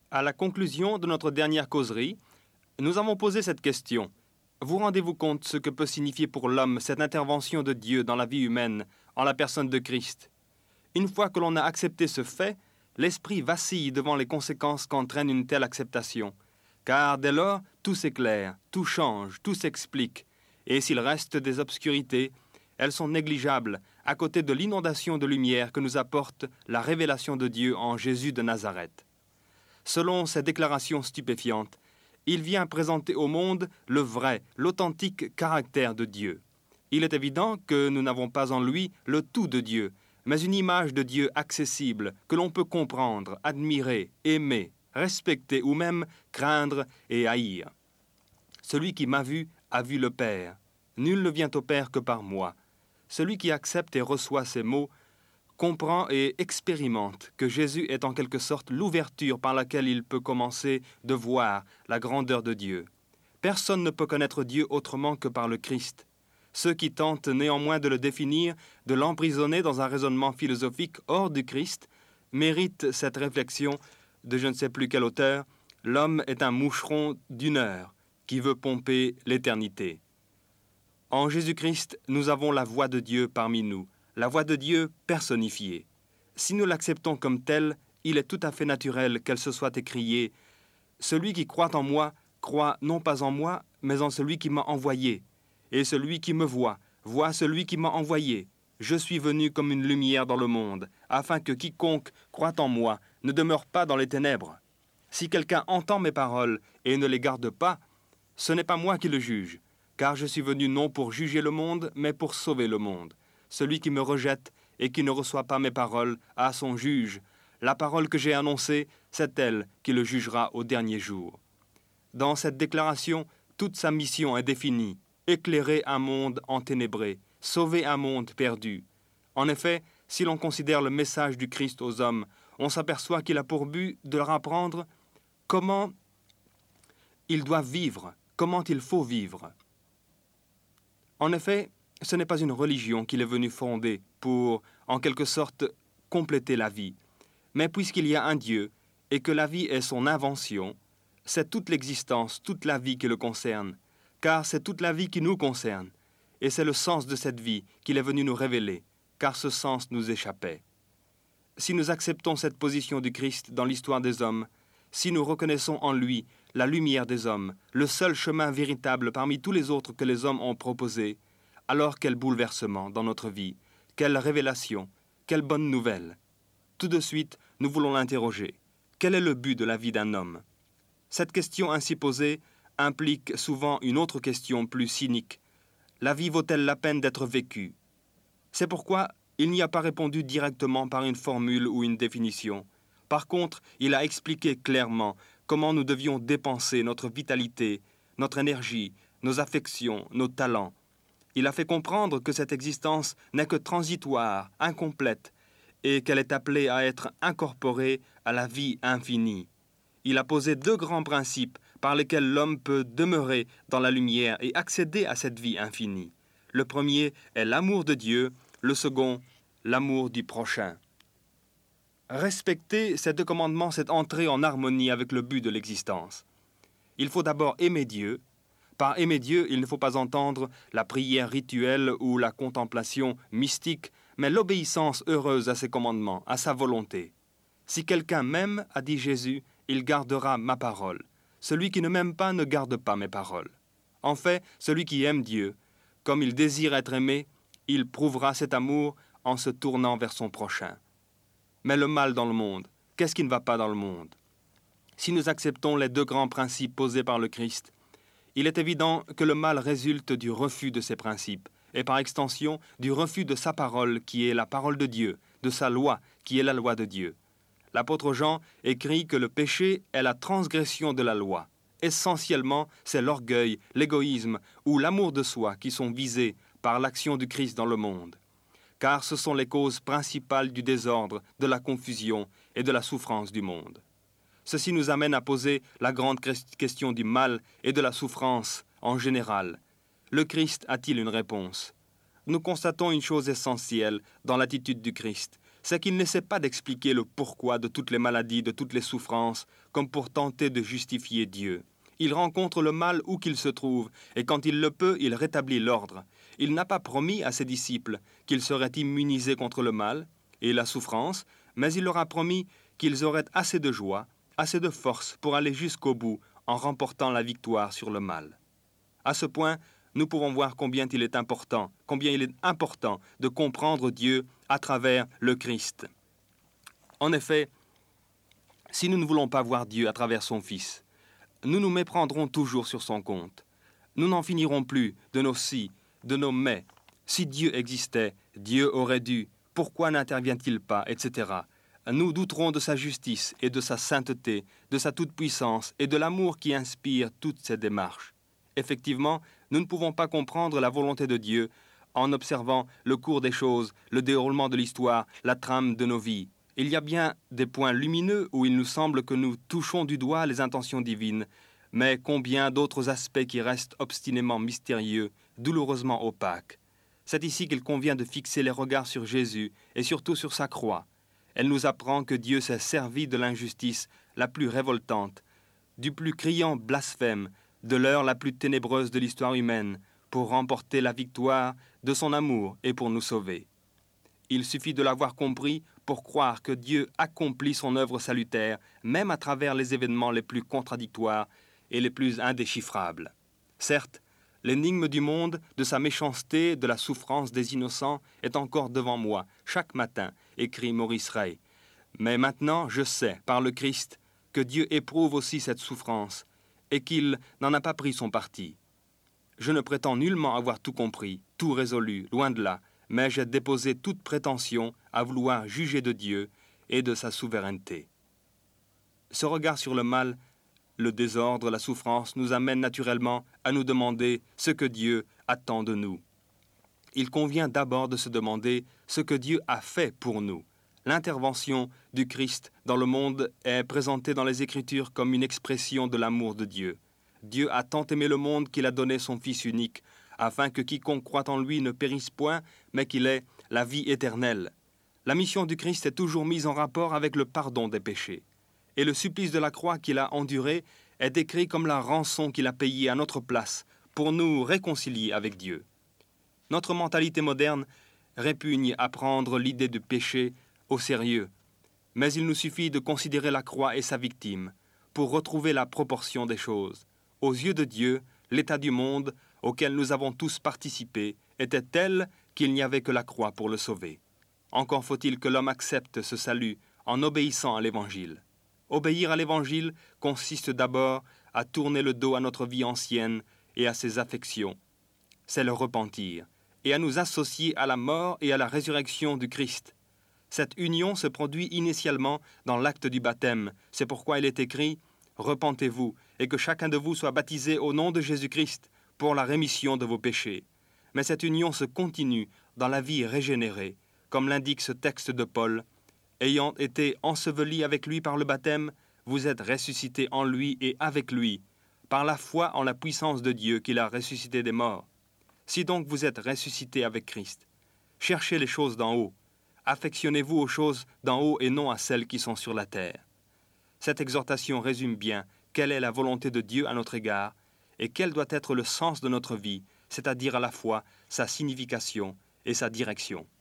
À la conclusion de notre dernière causerie, nous avons posé cette question. Vous rendez-vous compte ce que peut signifier pour l'homme cette intervention de Dieu dans la vie humaine, en la personne de Christ? Une fois que l'on a accepté ce fait, l'esprit vacille devant les conséquences qu'entraîne une telle acceptation. Car dès lors, tout s'éclaire, tout change, tout s'explique. Et s'il reste des obscurités, elles sont négligeables à côté de l'inondation de lumière que nous apporte la révélation de Dieu en Jésus de Nazareth. Selon ces déclarations stupéfiantes, il vient présenter au monde le vrai, l'authentique caractère de Dieu. Il est évident que nous n'avons pas en lui le tout de Dieu, mais une image de Dieu accessible, que l'on peut comprendre, admirer, aimer, respecter ou même craindre et haïr. Celui qui m'a vu a vu le Père. Nul ne vient au Père que par moi. Celui qui accepte et reçoit ces mots comprend et expérimente que Jésus est en quelque sorte l'ouverture par laquelle il peut commencer de voir la grandeur de Dieu. Personne ne peut connaître Dieu autrement que par le Christ. Ceux qui tentent néanmoins de le définir, de l'emprisonner dans un raisonnement philosophique hors du Christ, méritent cette réflexion de je ne sais plus quel auteur. L'homme est un moucheron d'une heure qui veut pomper l'éternité. En Jésus-Christ, nous avons la voix de Dieu parmi nous, la voix de Dieu personnifiée. Si nous l'acceptons comme telle, il est tout à fait naturel qu'elle se soit écriée « Celui qui croit en moi, croit non pas en moi, mais en celui qui m'a envoyé. Et celui qui me voit, voit celui qui m'a envoyé. Je suis venu comme une lumière dans le monde, afin que quiconque croit en moi ne demeure pas dans les ténèbres. Si quelqu'un entend mes paroles et ne les garde pas, ce n'est pas moi qui le juge, car je suis venu non pour juger le monde, mais pour sauver le monde. Celui qui me rejette et qui ne reçoit pas mes paroles a son juge. La parole que j'ai annoncée, c'est elle qui le jugera au dernier jour. » Dans cette déclaration, toute sa mission est définie. Éclairer un monde enténébré, sauver un monde perdu. En effet, si l'on considère le message du Christ aux hommes, on s'aperçoit qu'il a pour but de leur apprendre comment ils doivent vivre, comment il faut vivre. En effet, ce n'est pas une religion qu'il est venu fonder pour, en quelque sorte, compléter la vie. Mais puisqu'il y a un Dieu et que la vie est son invention, c'est toute l'existence, toute la vie qui le concerne, car c'est toute la vie qui nous concerne, et c'est le sens de cette vie qu'il est venu nous révéler, car ce sens nous échappait. Si nous acceptons cette position du Christ dans l'histoire des hommes, si nous reconnaissons en lui la lumière des hommes, le seul chemin véritable parmi tous les autres que les hommes ont proposés, alors quel bouleversement dans notre vie, quelle révélation, quelle bonne nouvelle. Tout de suite, nous voulons l'interroger. Quel est le but de la vie d'un homme? Cette question ainsi posée implique souvent une autre question plus cynique. La vie vaut-elle la peine d'être vécue? C'est pourquoi il n'y a pas répondu directement par une formule ou une définition. Par contre, il a expliqué clairement comment nous devions dépenser notre vitalité, notre énergie, nos affections, nos talents. Il a fait comprendre que cette existence n'est que transitoire, incomplète, et qu'elle est appelée à être incorporée à la vie infinie. Il a posé deux grands principes par lesquels l'homme peut demeurer dans la lumière et accéder à cette vie infinie. Le premier est l'amour de Dieu, le second, l'amour du prochain. Respecter ces deux commandements, c'est entrer en harmonie avec le but de l'existence. Il faut d'abord aimer Dieu. Par aimer Dieu, il ne faut pas entendre la prière rituelle ou la contemplation mystique, mais l'obéissance heureuse à ses commandements, à sa volonté. Si quelqu'un m'aime, a dit Jésus, il gardera ma parole. Celui qui ne m'aime pas ne garde pas mes paroles. En fait, celui qui aime Dieu, comme il désire être aimé, il prouvera cet amour en se tournant vers son prochain. Mais le mal dans le monde, qu'est-ce qui ne va pas dans le monde? Si nous acceptons les deux grands principes posés par le Christ, il est évident que le mal résulte du refus de ces principes, et par extension du refus de sa parole qui est la parole de Dieu, de sa loi qui est la loi de Dieu. L'apôtre Jean écrit que le péché est la transgression de la loi. Essentiellement, c'est l'orgueil, l'égoïsme ou l'amour de soi qui sont visés par l'action du Christ dans le monde. Car ce sont les causes principales du désordre, de la confusion et de la souffrance du monde. Ceci nous amène à poser la grande question du mal et de la souffrance en général. Le Christ a-t-il une réponse? Nous constatons une chose essentielle dans l'attitude du Christ, c'est qu'il n'essaie pas d'expliquer le pourquoi de toutes les maladies, de toutes les souffrances, comme pour tenter de justifier Dieu. Il rencontre le mal où qu'il se trouve, et quand il le peut, il rétablit l'ordre. Il n'a pas promis à ses disciples qu'ils seraient immunisés contre le mal et la souffrance, mais il leur a promis qu'ils auraient assez de joie, assez de force pour aller jusqu'au bout en remportant la victoire sur le mal. À ce point, nous pouvons voir combien il est important de comprendre Dieu à travers le Christ. En effet, si nous ne voulons pas voir Dieu à travers son Fils, nous nous méprendrons toujours sur son compte. Nous n'en finirons plus de nos si, de nos mais. Si Dieu existait, Dieu aurait dû, pourquoi n'intervient-il pas, etc. Nous douterons de sa justice et de sa sainteté, de sa toute-puissance et de l'amour qui inspire toutes ces démarches. Effectivement, nous ne pouvons pas comprendre la volonté de Dieu en observant le cours des choses, le déroulement de l'histoire, la trame de nos vies. Il y a bien des points lumineux où il nous semble que nous touchons du doigt les intentions divines, mais combien d'autres aspects qui restent obstinément mystérieux, douloureusement opaques. C'est ici qu'il convient de fixer les regards sur Jésus et surtout sur sa croix. Elle nous apprend que Dieu s'est servi de l'injustice la plus révoltante, du plus criant blasphème, de l'heure la plus ténébreuse de l'histoire humaine, pour remporter la victoire de son amour et pour nous sauver. Il suffit de l'avoir compris pour croire que Dieu accomplit son œuvre salutaire, même à travers les événements les plus contradictoires et les plus indéchiffrables. Certes, l'énigme du monde, de sa méchanceté, de la souffrance des innocents est encore devant moi, chaque matin, écrit Maurice Ray. Mais maintenant, je sais, par le Christ, que Dieu éprouve aussi cette souffrance et qu'il n'en a pas pris son parti. Je ne prétends nullement avoir tout compris, tout résolu, loin de là, mais j'ai déposé toute prétention à vouloir juger de Dieu et de sa souveraineté. Ce regard sur le mal, le désordre, la souffrance nous amène naturellement à nous demander ce que Dieu attend de nous. Il convient d'abord de se demander ce que Dieu a fait pour nous. L'intervention du Christ dans le monde est présentée dans les Écritures comme une expression de l'amour de Dieu. Dieu a tant aimé le monde qu'il a donné son Fils unique, afin que quiconque croit en lui ne périsse point, mais qu'il ait la vie éternelle. La mission du Christ est toujours mise en rapport avec le pardon des péchés. Et le supplice de la croix qu'il a enduré est décrit comme la rançon qu'il a payée à notre place pour nous réconcilier avec Dieu. Notre mentalité moderne répugne à prendre l'idée du péché au sérieux, mais il nous suffit de considérer la croix et sa victime pour retrouver la proportion des choses. Aux yeux de Dieu, l'état du monde auquel nous avons tous participé était tel qu'il n'y avait que la croix pour le sauver. Encore faut-il que l'homme accepte ce salut en obéissant à l'Évangile. Obéir à l'Évangile consiste d'abord à tourner le dos à notre vie ancienne et à ses affections. C'est le repentir, et à nous associer à la mort et à la résurrection du Christ. Cette union se produit initialement dans l'acte du baptême. C'est pourquoi il est écrit « Repentez-vous, et que chacun de vous soit baptisé au nom de Jésus-Christ pour la rémission de vos péchés. » Mais cette union se continue dans la vie régénérée, comme l'indique ce texte de Paul. « Ayant été ensevelis avec lui par le baptême, vous êtes ressuscités en lui et avec lui, par la foi en la puissance de Dieu qui l'a ressuscité des morts. Si donc vous êtes ressuscités avec Christ, cherchez les choses d'en haut. Affectionnez-vous aux choses d'en haut et non à celles qui sont sur la terre. » Cette exhortation résume bien quelle est la volonté de Dieu à notre égard et quel doit être le sens de notre vie, c'est-à-dire à la fois sa signification et sa direction.